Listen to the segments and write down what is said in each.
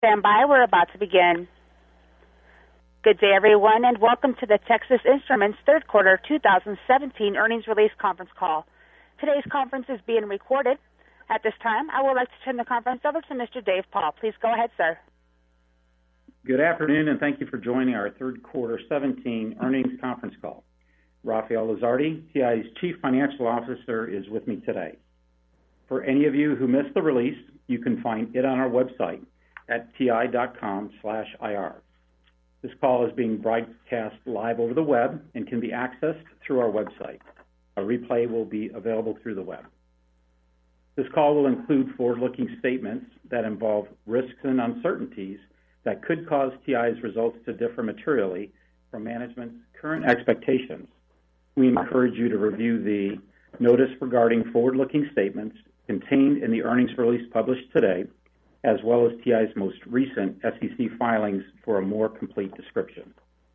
Stand by, we're about to begin. Good day, everyone, and welcome to the Texas Instruments third quarter 2017 earnings release conference call. Today's conference is being recorded. At this time, I would like to turn the conference over to Mr. Dave Paul. Please go ahead, sir. Good afternoon, and thank you for joining our third quarter 17 earnings conference call. Rafael Lizardi, TI's Chief Financial Officer, is with me today. For any of you who missed the release, you can find it on our website at ti.com/ir. This call is being broadcast live over the web and can be accessed through our website. A replay will be available through the web. This call will include forward-looking statements that involve risks and uncertainties that could cause TI's results to differ materially from management's current expectations. We encourage you to review the notice regarding forward-looking statements contained in the earnings release published today, as well as TI's most recent SEC filings for a more complete description.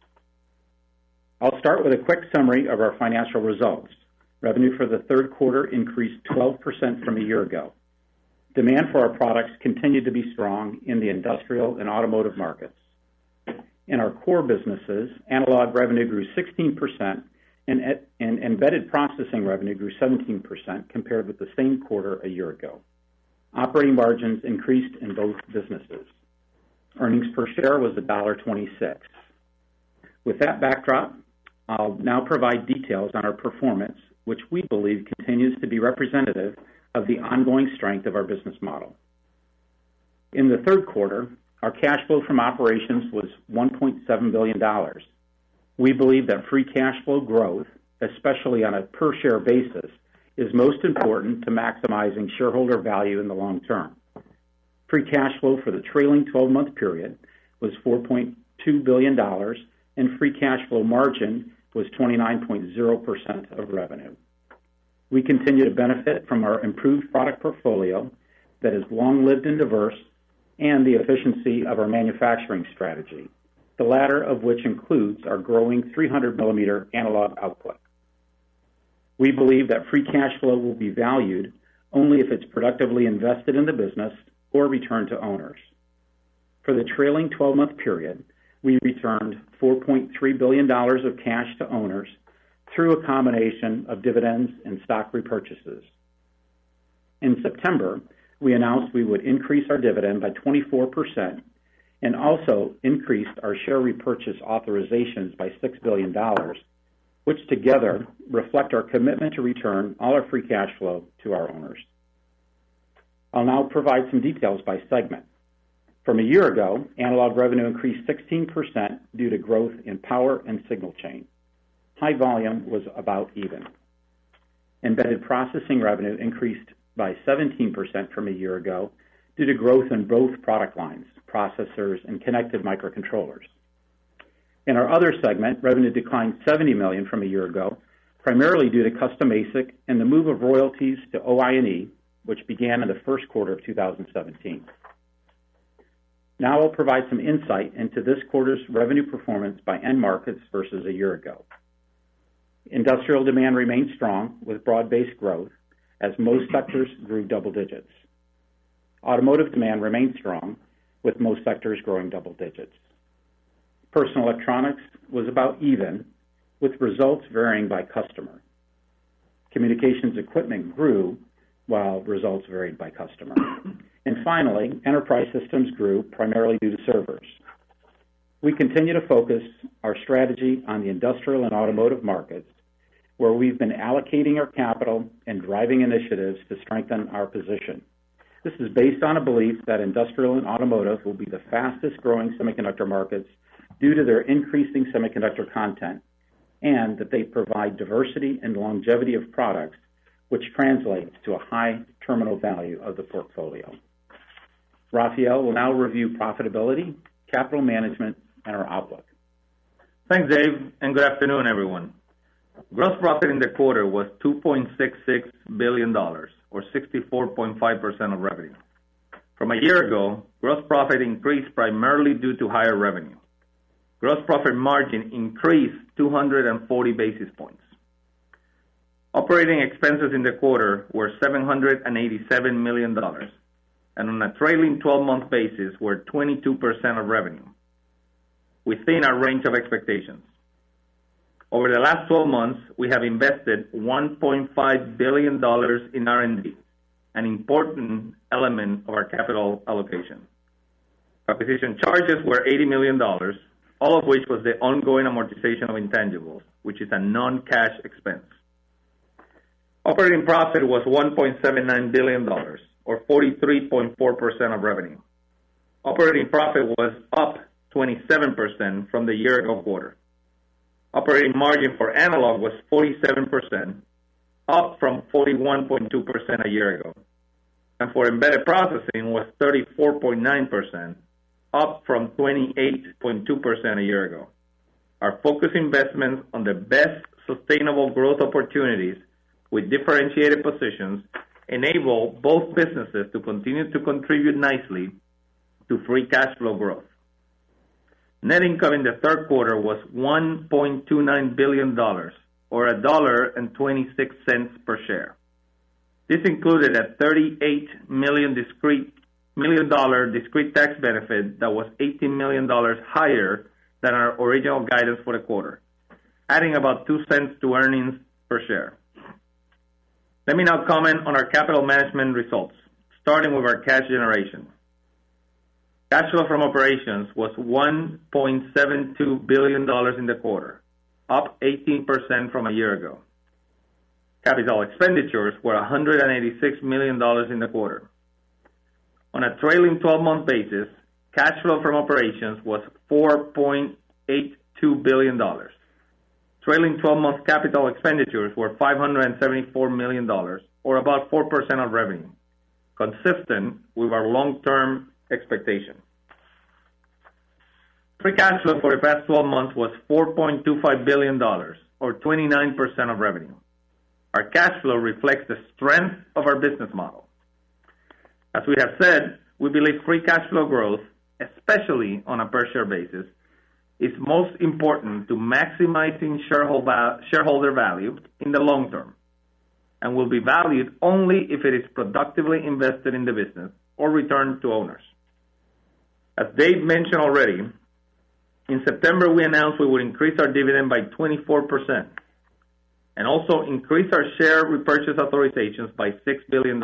I'll start with a quick summary of our financial results. Revenue for the third quarter increased 12% from a year ago. Demand for our products continued to be strong in the industrial and automotive markets. In our core businesses, analog revenue grew 16%, and embedded processing revenue grew 17% compared with the same quarter a year ago. Operating margins increased in both businesses. Earnings per share was $1.26. With that backdrop, I'll now provide details on our performance, which we believe continues to be representative of the ongoing strength of our business model. In the third quarter, our cash flow from operations was $1.7 billion. We believe that free cash flow growth, especially on a per-share basis, is most important to maximizing shareholder value in the long term. Free cash flow for the trailing 12-month period was $4.2 billion, and free cash flow margin was 29.0% of revenue. We continue to benefit from our improved product portfolio that is long-lived and diverse, and the efficiency of our manufacturing strategy, the latter of which includes our growing 300-millimeter analog output. We believe that free cash flow will be valued only if it's productively invested in the business or returned to owners. For the trailing 12-month period, we returned $4.3 billion of cash to owners through a combination of dividends and stock repurchases. In September, we announced we would increase our dividend by 24% and also increased our share repurchase authorizations by $6 billion, which together reflect our commitment to return all our free cash flow to our owners. I'll now provide some details by segment. From a year ago, analog revenue increased 16% due to growth in power and signal chain. High volume was about even. Embedded processing revenue increased by 17% from a year ago due to growth in both product lines, processors and connected microcontrollers. In our other segment, revenue declined $70 million from a year ago, primarily due to custom ASIC and the move of royalties to OI&E, which began in the first quarter of 2017. Now I'll provide some insight into this quarter's revenue performance by end markets versus a year ago. Industrial demand remained strong with broad-based growth as most sectors grew double digits. Automotive demand remained strong with most sectors growing double digits. Personal electronics was about even, with results varying by customer. Communications equipment grew while results varied by customer. And finally, enterprise systems grew primarily due to servers. We continue to focus our strategy on the industrial and automotive markets, where we've been allocating our capital and driving initiatives to strengthen our position. This is based on a belief that industrial and automotive will be the fastest growing semiconductor markets due to their increasing semiconductor content, and that they provide diversity and longevity of products, which translates to a high terminal value of the portfolio. Rafael will now review profitability, capital management, and our outlook. Thanks, Dave, and good afternoon, everyone. Gross profit in the quarter was $2.66 billion, or 64.5% of revenue. From a year ago, gross profit increased primarily due to higher revenue. Gross profit margin increased 240 basis points. Operating expenses in the quarter were $787 million. and on a trailing 12-month basis were 22% of revenue, within our range of expectations. Over the last 12 months, we have invested $1.5 billion in R&D, an important element of our capital allocation. Acquisition charges were $80 million, all of which was the ongoing amortization of intangibles, which is a non-cash expense. Operating profit was $1.79 billion, or 43.4% of revenue. Operating profit was up 27% from the year-ago quarter. Operating margin for analog was 47%, up from 41.2% a year ago. And for embedded processing was 34.9%, up from 28.2% a year ago. Our focus investments on the best sustainable growth opportunities with differentiated positions enable both businesses to continue to contribute nicely to free cash flow growth. Net income in the third quarter was $1.29 billion, or $1.26 per share. This included a $38 million discrete tax benefit that was $18 million higher than our original guidance for the quarter, adding about 2 cents to earnings per share. Let me now comment on our capital management results, starting with our cash generation. Cash flow from operations was $1.72 billion in the quarter, up 18% from a year ago. Capital expenditures were $186 million in the quarter. On a trailing 12-month basis, cash flow from operations was $4.82 billion. Trailing 12-month capital expenditures were $574 million, or about 4% of revenue, consistent with our long-term expectation. Free cash flow for the past 12 months was $4.25 billion, or 29% of revenue. Our cash flow reflects the strength of our business model. As we have said, we believe free cash flow growth, especially on a per-share basis, is most important to maximizing shareholder value in the long term, and will be valued only if it is productively invested in the business or returned to owners. As Dave mentioned already, in September we announced we would increase our dividend by 24% and also increase our share repurchase authorizations by $6 billion.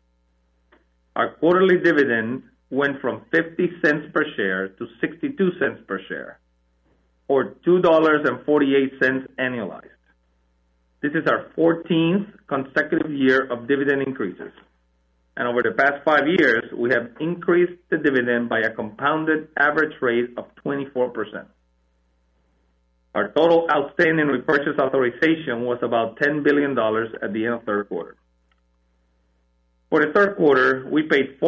Our quarterly dividend went from 50 cents per share to 62 cents per share, or $2.48 annualized. This is our 14th consecutive year of dividend increases. And over the past 5 years, we have increased the dividend by a compounded average rate of 24%. Our total outstanding repurchase authorization was about $10 billion at the end of third quarter. For the third quarter, we paid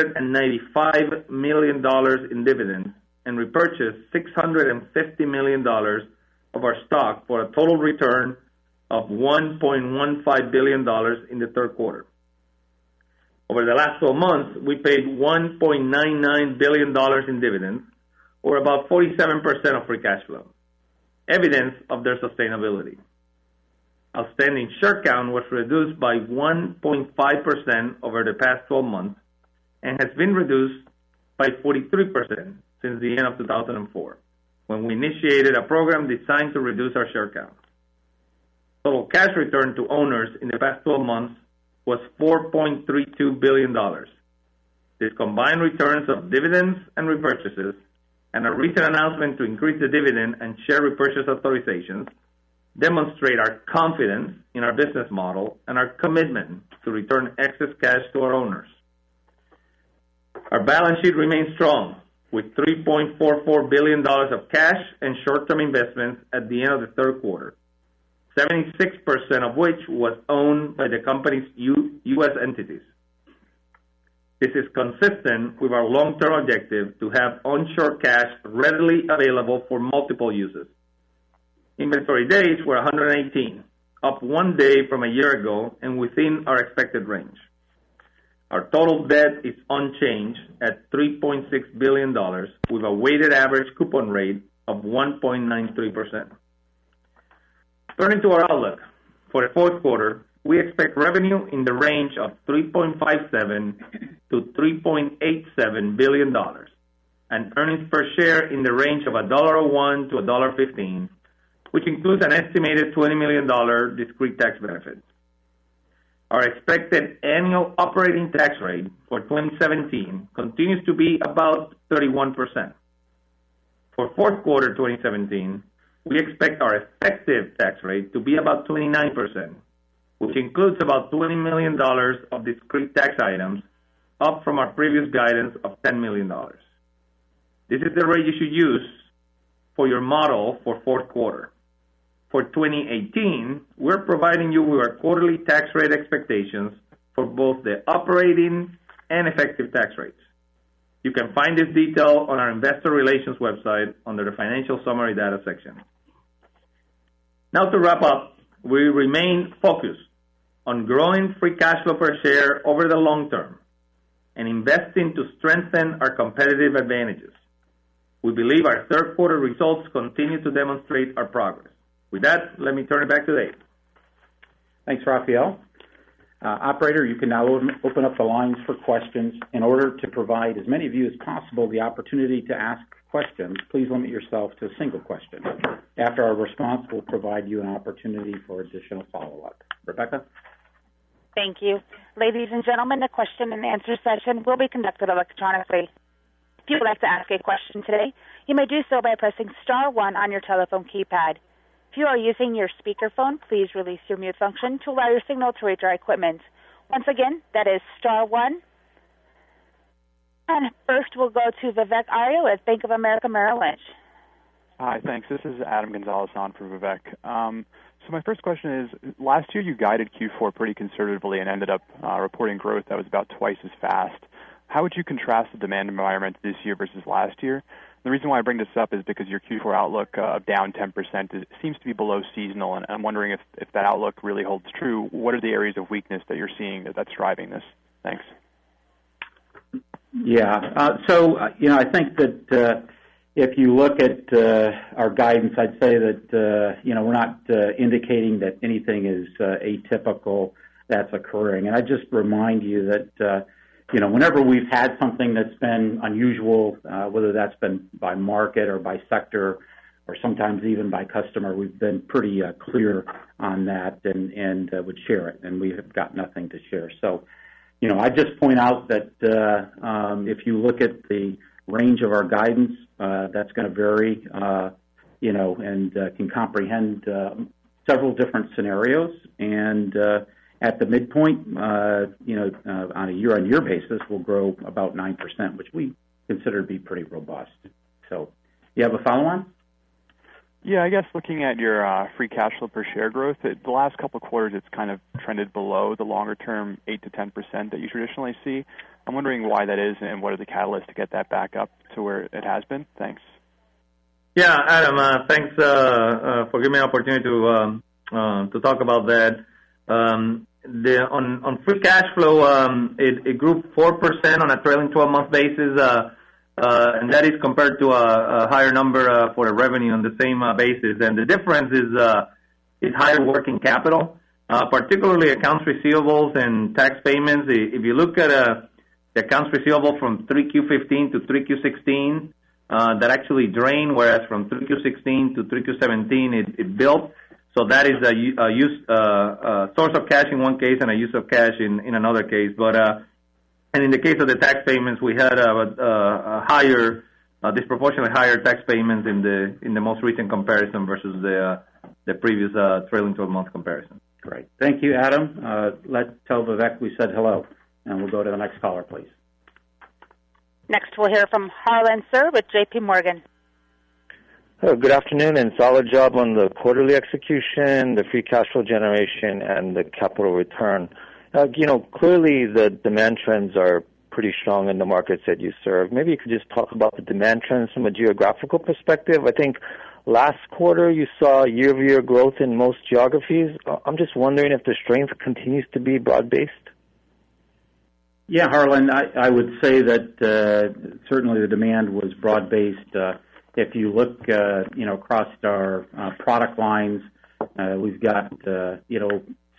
$495 million in dividends and repurchased $650 million of our stock for a total return of $1.15 billion in the third quarter. Over the last 12 months, we paid $1.99 billion in dividends, or about 47% of free cash flow, evidence of their sustainability. Outstanding share count was reduced by 1.5% over the past 12 months and has been reduced by 43% since the end of 2004, when we initiated a program designed to reduce our share count. Total cash return to owners in the past 12 months was $4.32 billion. This combined returns of dividends and repurchases and a recent announcement to increase the dividend and share repurchase authorizations demonstrate our confidence in our business model and our commitment to return excess cash to our owners. Our balance sheet remains strong, with $3.44 billion of cash and short-term investments at the end of the third quarter, 76% of which was owned by the company's U.S. entities. This is consistent with our long-term objective to have onshore cash readily available for multiple uses. Inventory days were 118, up 1 day from a year ago and within our expected range. Our total debt is unchanged at $3.6 billion, with a weighted average coupon rate of 1.93%. Turning to our outlook. For the fourth quarter, we expect revenue in the range of $3.57 to $3.87 billion, and earnings per share in the range of $1.01 to $1.15, which includes an estimated $20 million discrete tax benefit. Our expected annual operating tax rate for 2017 continues to be about 31%. For fourth quarter 2017, we expect our effective tax rate to be about 29%, which includes about $20 million of discrete tax items, up from our previous guidance of $10 million. This is the rate you should use for your model for fourth quarter. For 2018, we're providing you with our quarterly tax rate expectations for both the operating and effective tax rates. You can find this detail on our investor relations website under the financial summary data section. Now to wrap up, we remain focused on growing free cash flow per share over the long term and investing to strengthen our competitive advantages. We believe our third quarter results continue to demonstrate our progress. With that, let me turn it back to Dave. Thanks, Rafael. Operator, you can now open up the lines for questions. In order to provide as many of you as possible the opportunity to ask questions, please limit yourself to a single question. After our response, we'll provide you an opportunity for additional follow-up. Rebecca? Thank you. Ladies and gentlemen, the question and answer session will be conducted electronically. If you would like to ask a question today, you may do so by pressing star 1 on your telephone keypad. If you are using your speakerphone, please release your mute function to allow your signal to reach our equipment. Once again, that is star 1. And first we'll go to Vivek Arya at Bank of America Merrill Lynch. Hi, thanks. This is Adam Gonzalez on for Vivek. So my first question is, last year you guided Q4 pretty conservatively and ended up reporting growth that was about twice as fast. How would you contrast the demand environment this year versus last year? The reason why I bring this up is because your Q4 outlook of down 10% seems to be below seasonal, and I'm wondering if that outlook really holds true. What are the areas of weakness that you're seeing that's driving this? Thanks. Yeah. I think that if you look at our guidance, I'd say that, we're not indicating that anything is atypical that's occurring. And I just remind you that, whenever we've had something that's been unusual, whether that's been by market or by sector or sometimes even by customer, we've been pretty clear on that and would share it, and we have got nothing to share. So, I just point out that if you look at the range of our guidance, that's going to vary, and can comprehend several different scenarios. And at the midpoint, on a year-on-year basis, we'll grow about 9%, which we consider to be pretty robust. So, you have a follow-on? Yeah, I guess looking at your free cash flow per share growth, the last couple of quarters it's kind of trended below the longer-term 8 to 10% that you traditionally see. I'm wondering why that is and what are the catalysts to get that back up to where it has been? Thanks. Yeah, Adam, thanks for giving me an opportunity to talk about that. On free cash flow, it grew 4% on a trailing 12-month basis, and that is compared to a higher number for the revenue on the same basis. And the difference is higher working capital, particularly accounts receivables and tax payments. If you look at the accounts receivable from 3Q15 to 3Q16, that actually drained, whereas from 3Q16 to 3Q17 it built. So that is a source of cash in one case and a use of cash in another case. But and in the case of the tax payments, we had a disproportionately higher tax payments in the most recent comparison versus the previous trailing 12-month comparison. Great. Thank you, Adam. Let's tell Vivek we said hello, and we'll go to the next caller, please. Next, we'll hear from Harlan Sur with J.P. Morgan. Oh, good afternoon, and solid job on the quarterly execution, the free cash flow generation, and the capital return. Clearly the demand trends are pretty strong in the markets that you serve. Maybe you could just talk about the demand trends from a geographical perspective. I think last quarter you saw year-over-year growth in most geographies. I'm just wondering if the strength continues to be broad-based. Yeah, Harlan, I would say that certainly the demand was broad-based. If you look, across our product lines, we've got,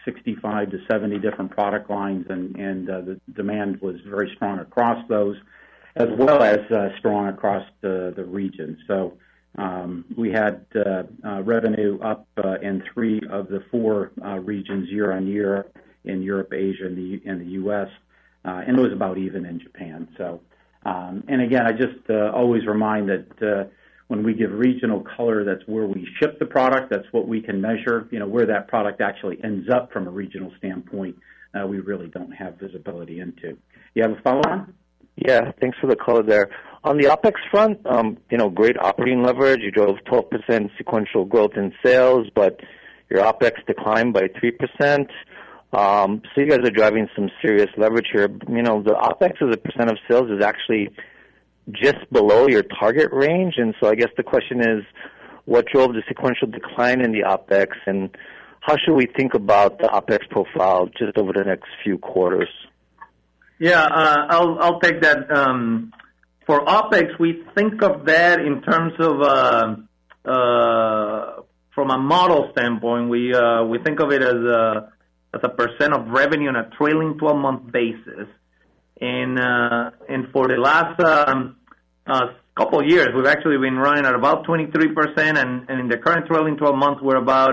65 to 70 different product lines, and the demand was very strong across those, as well as strong across the region. So we had revenue up in 3 of the 4 regions year on year in Europe, Asia, and the U.S., and it was about even in Japan. So, and again, I just always remind that when we give regional color, that's where we ship the product. That's what we can measure. You know, where that product actually ends up from a regional standpoint, we really don't have visibility into. You have a follow-on? Yeah, thanks for the color there. On the OpEx front, great operating leverage. You drove 12% sequential growth in sales, but your OpEx declined by 3%. So you guys are driving some serious leverage here. You know, the OpEx as a percent of sales is actually just below your target range. And so I guess the question is, what drove the sequential decline in the OpEx, and how should we think about the OpEx profile just over the next few quarters? Yeah, I'll take that. For OpEx, we think of that in terms of from a model standpoint. We think of it as a percent of revenue on a trailing 12-month basis. And for the last couple of years, we've actually been running at about 23%, and in the current trailing 12 months, we're about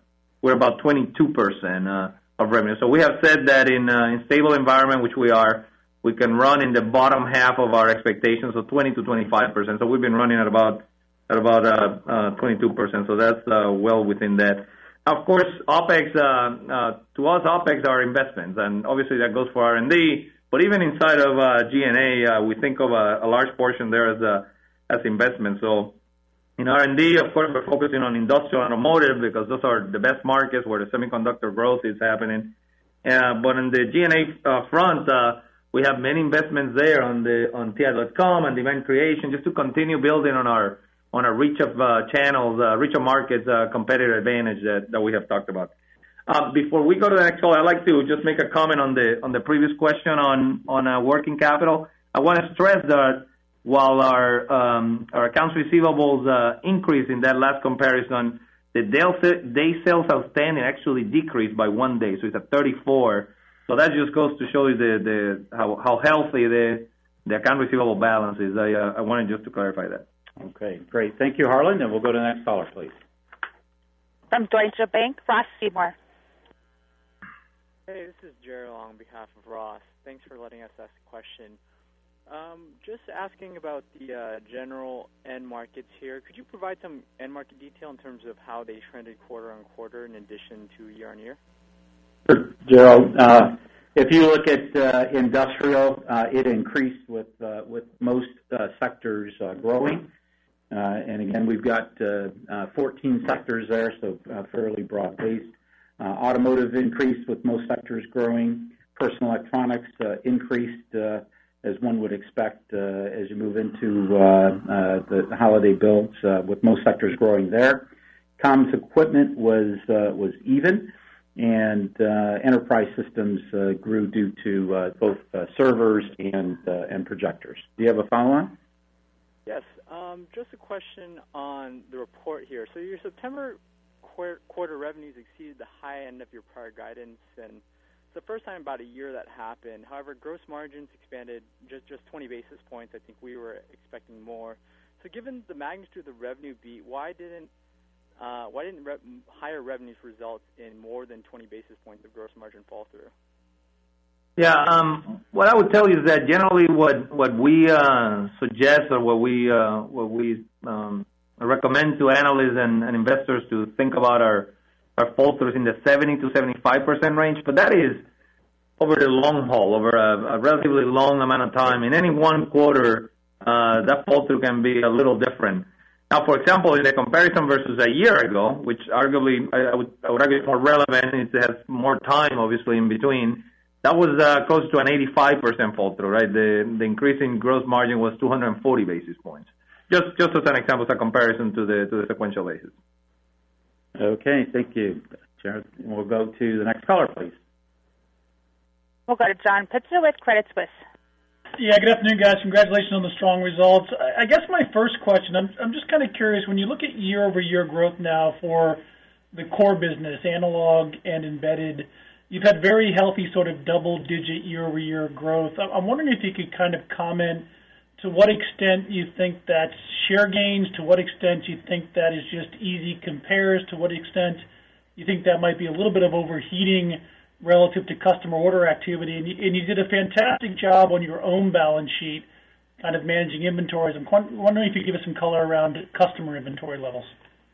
22% of revenue. So we have said that in stable environment, which we are, we can run in the bottom half of our expectations of 20 to 25%. So we've been running at about 22%. So that's well within that. Of course, OpEx to us, OpEx are investments, and obviously that goes for R&D. But even inside of G&A, we think of a large portion there as investment. So in R&D, of course, we're focusing on industrial and automotive because those are the best markets where the semiconductor growth is happening. But on the G&A front, we have many investments there on TI.com and demand creation, just to continue building on our reach of channels, reach of markets, competitive advantage that we have talked about. Before we go to the next call, I'd like to just make a comment on the previous question on working capital. I want to stress that while our accounts receivables increased in that last comparison, the day sales outstanding actually decreased by 1 day, so it's at 34. So that just goes to show you how healthy the account receivable balance is. I wanted just to clarify that. Okay, great. Thank you, Harlan. And we'll go to the next caller, please. From Deutsche Bank, Ross Seymour. Hey, this is Gerald on behalf of Ross. Thanks for letting us ask a question. Just asking about the general end markets here. Could you provide some end market detail in terms of how they trended quarter on quarter in addition to year on year? Sure, Gerald. If you look at industrial, it increased with most sectors growing. And again, we've got 14 sectors there, so fairly broad-based. Automotive increased with most sectors growing. Personal electronics increased, as one would expect as you move into the holiday builds, with most sectors growing there. Comms equipment was even, and enterprise systems grew due to both servers and projectors. Do you have a follow-on? Yes. Just a question on the report here. So your September quarter revenues exceeded the high end of your prior guidance, and it's the first time in about a year that happened. However, gross margins expanded just 20 basis points. I think we were expecting more. So given the magnitude of the revenue beat, why didn't higher revenues result in more than 20 basis points of gross margin fall through? Yeah, what I would tell you is that generally what we suggest or what we recommend to analysts and investors to think about our fall throughs in the 70 to 75% range, but that is over the long haul, over a relatively long amount of time. In any one quarter, that fall through can be a little different. Now, for example, in the comparison versus a year ago, which arguably I would argue is more relevant, it has more time obviously in between. That was close to an 85% fall through, right? The increase in gross margin was 240 basis points. Just as an example, as a comparison to the sequential basis. Okay, thank you, Jared. We'll go to the next caller, please. We'll go to John Pitzer with Credit Suisse. Yeah, good afternoon, guys. Congratulations on the strong results. I guess my first question, I'm just kind of curious, when you look at year-over-year growth now for the core business, analog and embedded, you've had very healthy sort of double-digit year-over-year growth. I'm wondering if you could kind of comment to what extent you think that's share gains, to what extent you think that is just easy compares, to what extent you think that might be a little bit of overheating relative to customer order activity. And you did a fantastic job on your own balance sheet kind of managing inventories. I'm wondering if you could give us some color around customer inventory levels.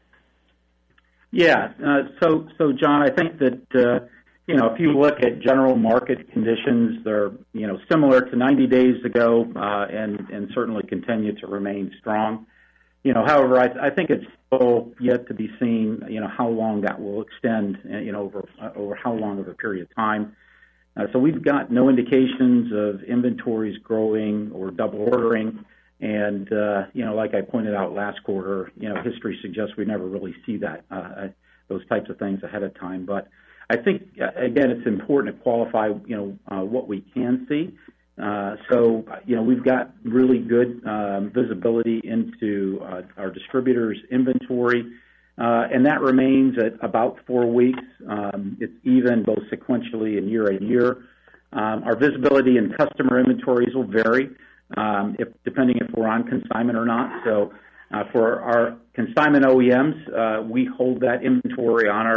Yeah. So John, I think that, if you look at general market conditions, they're, similar to 90 days ago, and certainly continue to remain strong. However, I think it's still yet to be seen, how long that will extend, over how long of a period of time. So we've got no indications of inventories growing or double ordering. And, like I pointed out last quarter, history suggests we never really see that, those types of things ahead of time. But I think, again, it's important to qualify, what we can see. So, we've got really good visibility into our distributors' inventory, and that remains at about 4 weeks. It's even both sequentially and year-on-year. Our visibility in customer inventories will vary, depending if we're on consignment or not. So, for our consignment OEMs, we hold that inventory on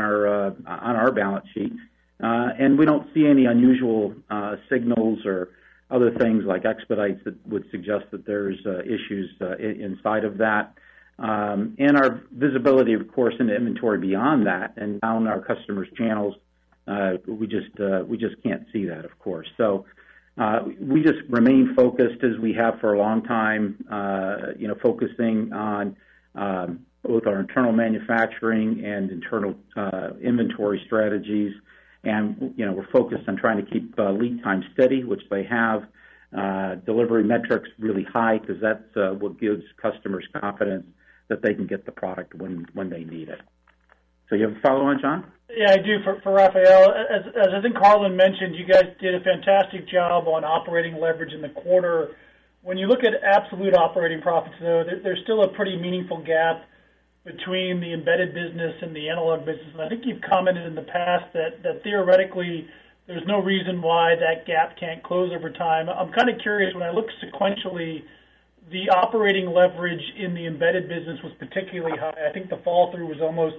our balance sheet, and we don't see any unusual signals or other things like expedites that would suggest that there's issues inside of that. And our visibility, of course, into inventory beyond that and down our customers' channels, we just can't see that, of course. So we just remain focused as we have for a long time, focusing on both our internal manufacturing and internal inventory strategies. And, we're focused on trying to keep lead time steady, which they have, delivery metrics really high, because that's what gives customers confidence that they can get the product when they need it. So you have a follow-on, John? Yeah, I do. For Rafael, as I think Harlan mentioned, you guys did a fantastic job on operating leverage in the quarter. When you look at absolute operating profits, though, there's still a pretty meaningful gap between the embedded business and the analog business. And I think you've commented in the past that theoretically there's no reason why that gap can't close over time. I'm kind of curious, when I look sequentially, the operating leverage in the embedded business was particularly high. I think the fall-through was almost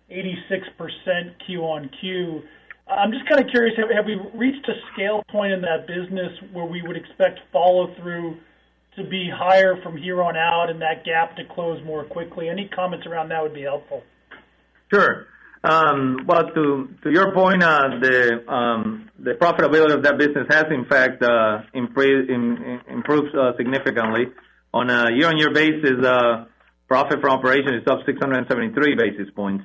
86% Q-on-Q. I'm just kind of curious, have we reached a scale point in that business where we would expect follow-through to be higher from here on out and that gap to close more quickly? Any comments around that would be helpful. Sure. Well, to your point, the profitability of that business has, in fact, improved significantly. On a year-on-year basis, profit from operation is up 673 basis points.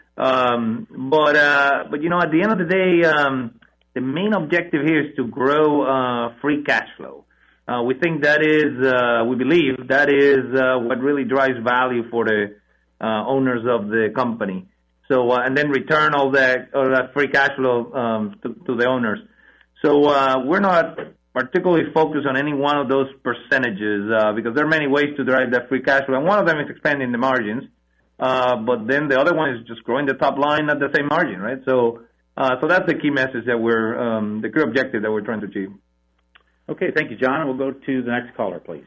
But at the end of the day, the main objective here is to grow free cash flow. We think that is, we believe that is what really drives value for the owners of the company. So, and then return all that free cash flow to the owners. So we're not particularly focused on any one of those percentages because there are many ways to drive that free cash flow, and one of them is expanding the margins. But then the other one is just growing the top line at the same margin, right? So that's the key message that the key objective that we're trying to achieve. Okay, thank you, John. We'll go to the next caller, please.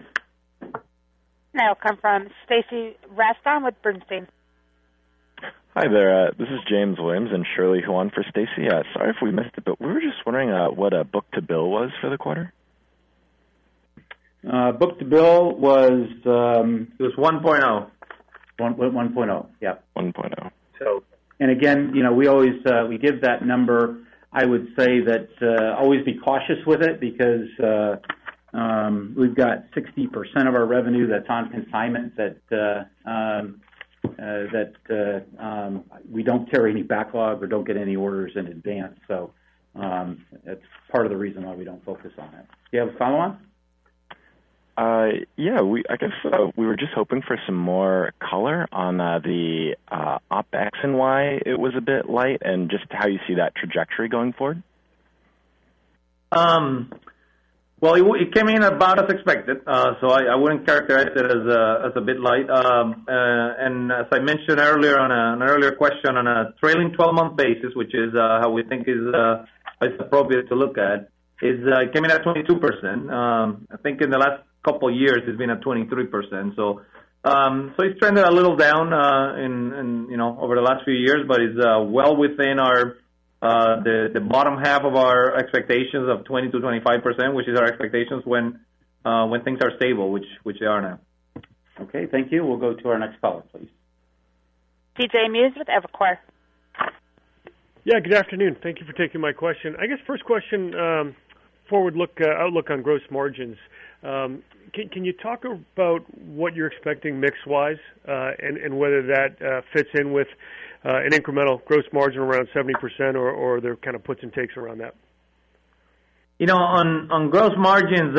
Now will come from Stacy Rasgon with Bernstein. Hi there. This is James Williams and Shirley Huan for Stacy. Sorry if we missed it, but we were just wondering what a book-to-bill was for the quarter. Book-to-bill was... it was 1.0. 1.0, yeah. 1.0. So, and again, we always we give that number. I would say that always be cautious with it because we've got 60% of our revenue that's on consignment that we don't carry any backlog or don't get any orders in advance. So that's part of the reason why we don't focus on it. Do you have a follow-on? Yeah, I guess we were just hoping for some more color on the OpEx and why it was a bit light, and just how you see that trajectory going forward. Well, it came in about as expected, so I wouldn't characterize it as a bit light. And as I mentioned earlier on an earlier question, on a trailing 12-month basis, which is how we think is appropriate to look at, it came in at 22%. I think in the last couple of years it's been at 23%. So it's trended a little down in over the last few years, but it's well within our the bottom half of our expectations of 20 to 25%, which is our expectations when things are stable, which they are now. Okay, thank you. We'll go to our next caller, please. C.J. Muse with Evercore. Yeah, good afternoon. Thank you for taking my question. I guess first question, outlook on gross margins. Can you talk about what you're expecting mix-wise and whether that fits in with an incremental gross margin around 70% or there are kind of puts and takes around that? On gross margins,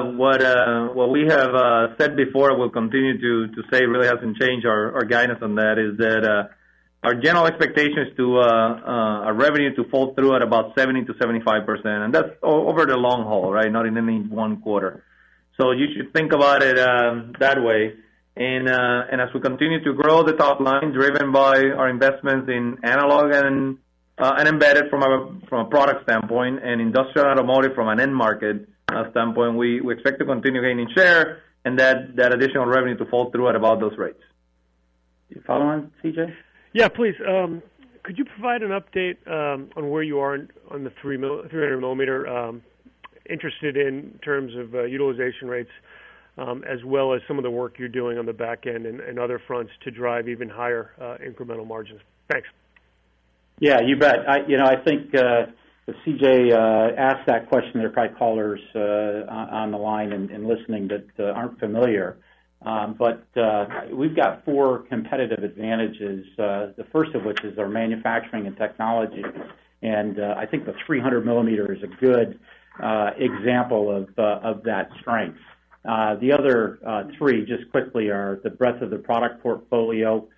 what we have said before, we'll continue to say, really hasn't changed our guidance on that, is that our general expectation is to our revenue to fall through at about 70 to 75%, and that's over the long haul, right? Not in any one quarter. So you should think about it that way. And as we continue to grow the top line, driven by our investments in analog and embedded from a product standpoint, and industrial automotive from an end market standpoint, we expect to continue gaining share, and that additional revenue to fall through at about those rates. You follow on, CJ? Yeah, please. Could you provide an update on where you are on the 300 millimeter? Interested in terms of utilization rates, as well as some of the work you're doing on the back end and other fronts to drive even higher incremental margins. Thanks. Yeah, you bet. I think if CJ asked that question, there are probably callers on the line and listening that aren't familiar. But we've got 4 competitive advantages, the first of which is our manufacturing and technology. And I think the 300 millimeter is a good example of that strength. The other 3, just quickly, are the breadth of the product portfolio,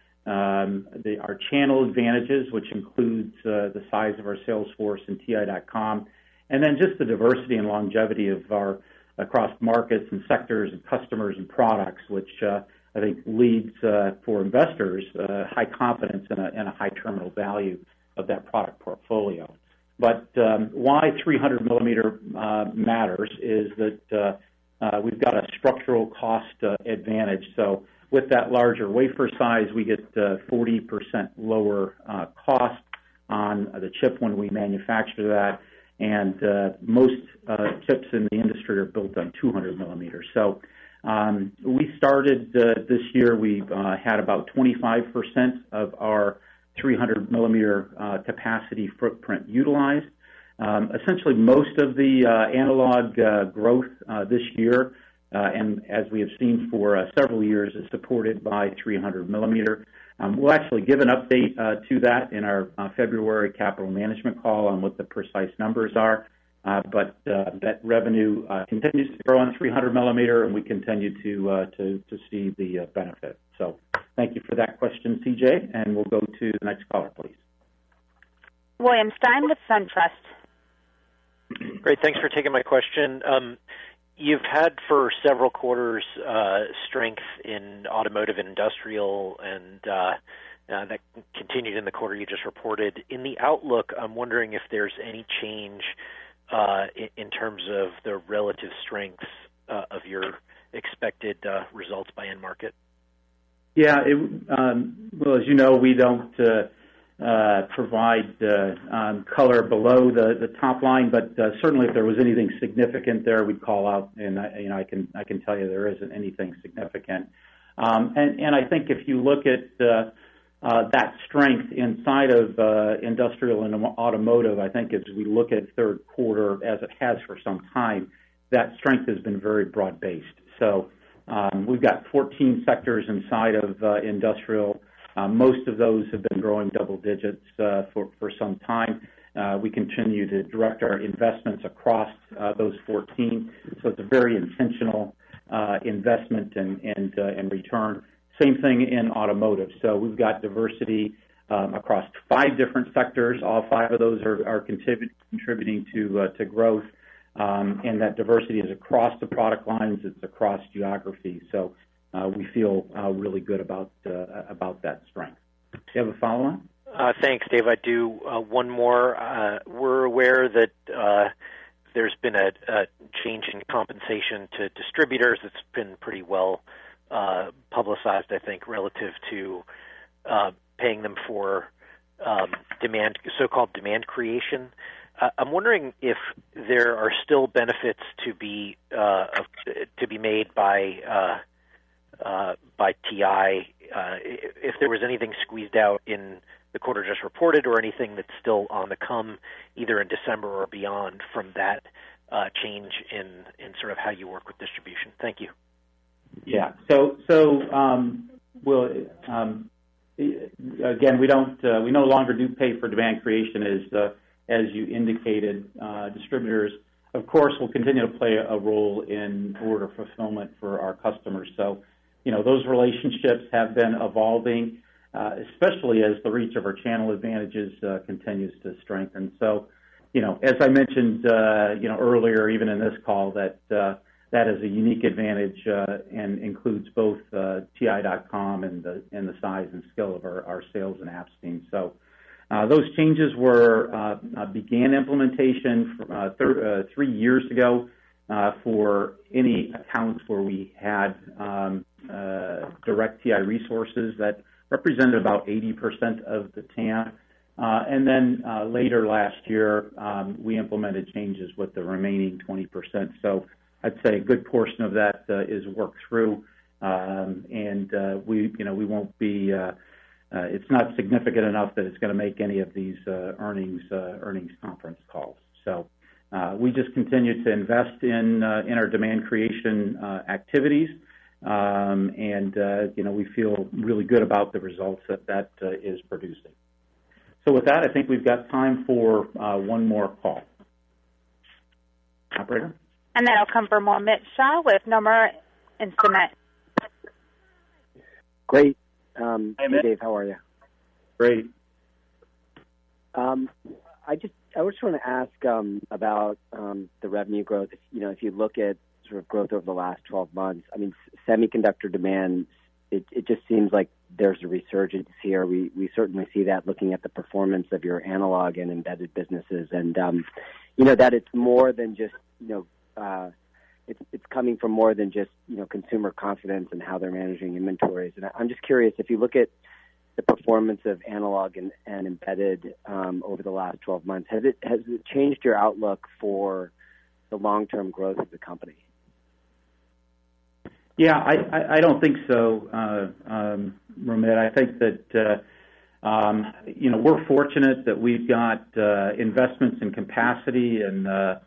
our channel advantages, which includes the size of our sales force and TI.com, and then just the diversity and longevity of our across markets and sectors and customers and products, which I think leads for investors high confidence and a high terminal value of that product portfolio. But why 300 millimeter matters is that we've got a structural cost advantage. So with that larger wafer size, we get 40% lower cost on the chip when we manufacture that. And most chips in the industry are built on 200 millimeters. So we started this year, we had about 25% of our 300 millimeter capacity footprint utilized. Essentially, most of the analog growth this year, and as we have seen for several years, is supported by 300 millimeter. We'll actually give an update to that in our February capital management call on what the precise numbers are. But that revenue continues to grow on 300 millimeter, and we continue to see the benefit. So thank you for that question, CJ, and we'll go to the next caller, please. William Stein with SunTrust. Great, thanks for taking my question. You've had for several quarters strength in automotive and industrial, and that continued in the quarter you just reported. In the outlook, I'm wondering if there's any change in terms of the relative strengths of your expected results by end market. Yeah, well, as you know, we don't provide color below the top line, but certainly if there was anything significant there, we'd call out, and I can tell you there isn't anything significant. And I think if you look at that strength inside of industrial and automotive, I think as we look at third quarter, as it has for some time, that strength has been very broad-based. So we've got 14 sectors inside of industrial. Most of those have been growing double digits for some time. We continue to direct our investments across those 14. So it's a very intentional investment and return. Same thing in automotive. So we've got diversity across 5 different sectors. All 5 of those are contributing to growth. and that diversity is across the product lines, it's across geography. So we feel really good about that strength. Do you have a follow-on? Thanks, Dave. I do. One more. We're aware that there's been a change in compensation to distributors. It's been pretty well publicized, I think, relative to paying them for so-called demand creation. I'm wondering if there are still benefits to be made by TI, if there was anything squeezed out in the quarter just reported, or anything that's still on the come, either in December or beyond, from that change in sort of how you work with distribution. Thank you. Yeah. Again, we no longer do pay for demand creation as you indicated. Distributors, of course, will continue to play a role in order fulfillment for our customers. So, those relationships have been evolving, especially as the reach of our channel advantages continues to strengthen. So, as I mentioned, earlier, even in this call, that is a unique advantage and includes both TI.com and the size and skill of our sales and apps team. So those changes began implementation 3 years ago for any accounts where we had direct TI resources that represented about 80% of the TAM. And then later last year, we implemented changes with the remaining 20%. So I'd say a good portion of that is worked through, and we won't be. It's not significant enough that it's going to make any of these earnings conference calls. So we just continue to invest in our demand creation activities, and we feel really good about the results that is producing. So with that, I think we've got time for one more call. Operator? And that'll come from Amit Shah with Nomura Instinet. Great. Hey, Dave, how are you? Great. I just want to ask about the revenue growth. If you look at sort of growth over the last 12 months, I mean, semiconductor demand, it just seems like there's a resurgence here. We certainly see that looking at the performance of your analog and embedded businesses, and that it's more than just it's coming from more than just consumer confidence and how they're managing inventories. And I'm just curious, if you look at the performance of analog and embedded over the last 12 months, has it changed your outlook for the long-term growth of the company? Yeah, I don't think so, Romit. I think that we're fortunate that we've got investments in capacity, and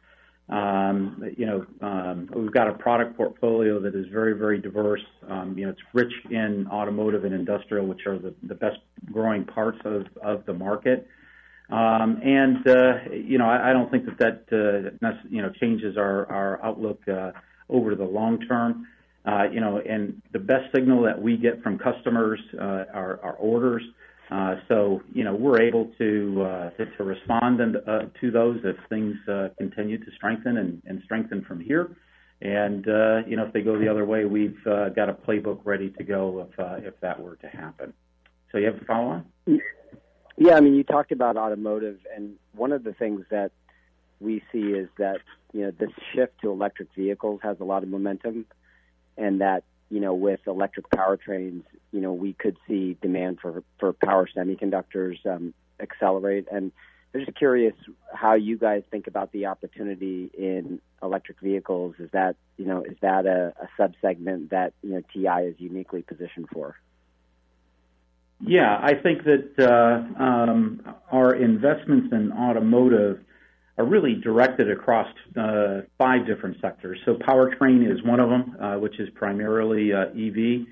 we've got a product portfolio that is very, very diverse. It's rich in automotive and industrial, which are the best growing parts of the market. I don't think that changes our outlook over the long term. And the best signal that we get from customers are orders. So we're able to respond to those if things continue to strengthen and strengthen from here. And if they go the other way, we've got a playbook ready to go if that were to happen. So you have a follow-on? Yeah, I mean, you talked about automotive, and one of the things that we see is that this shift to electric vehicles has a lot of momentum, and that with electric powertrains, we could see demand for power semiconductors accelerate. And I'm just curious how you guys think about the opportunity in electric vehicles. Is that a subsegment that TI is uniquely positioned for? Yeah, I think that our investments in automotive are really directed across 5 different sectors. So powertrain is one of them, which is primarily EV.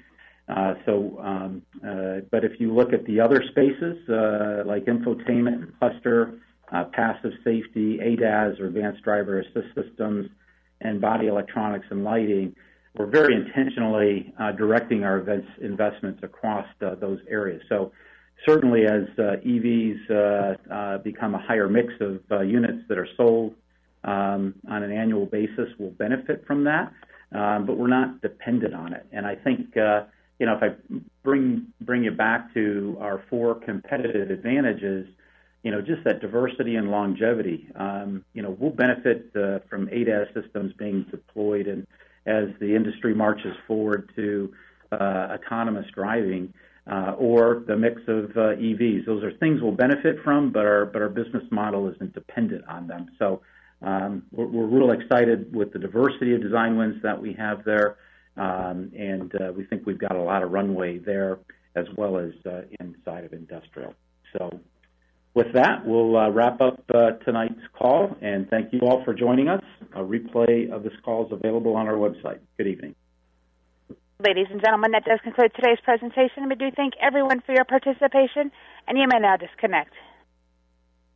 But if you look at the other spaces, like infotainment, cluster, passive safety, ADAS or advanced driver assist systems, and body electronics and lighting, we're very intentionally directing our investments across those areas. So certainly as EVs become a higher mix of units that are sold, on an annual basis will benefit from that, but we're not dependent on it. And I think, if I bring you back to our 4 competitive advantages, just that diversity and longevity, we'll benefit from ADAS systems being deployed, and as the industry marches forward to autonomous driving, or the mix of EVs. Those are things we'll benefit from, but our business model isn't dependent on them. So we're real excited with the diversity of design wins that we have there, and we think we've got a lot of runway there as well as inside of industrial. So with that, we'll wrap up tonight's call, and thank you all for joining us. A replay of this call is available on our website. Good evening. Ladies and gentlemen, that does conclude today's presentation. We do thank everyone for your participation, and you may now disconnect.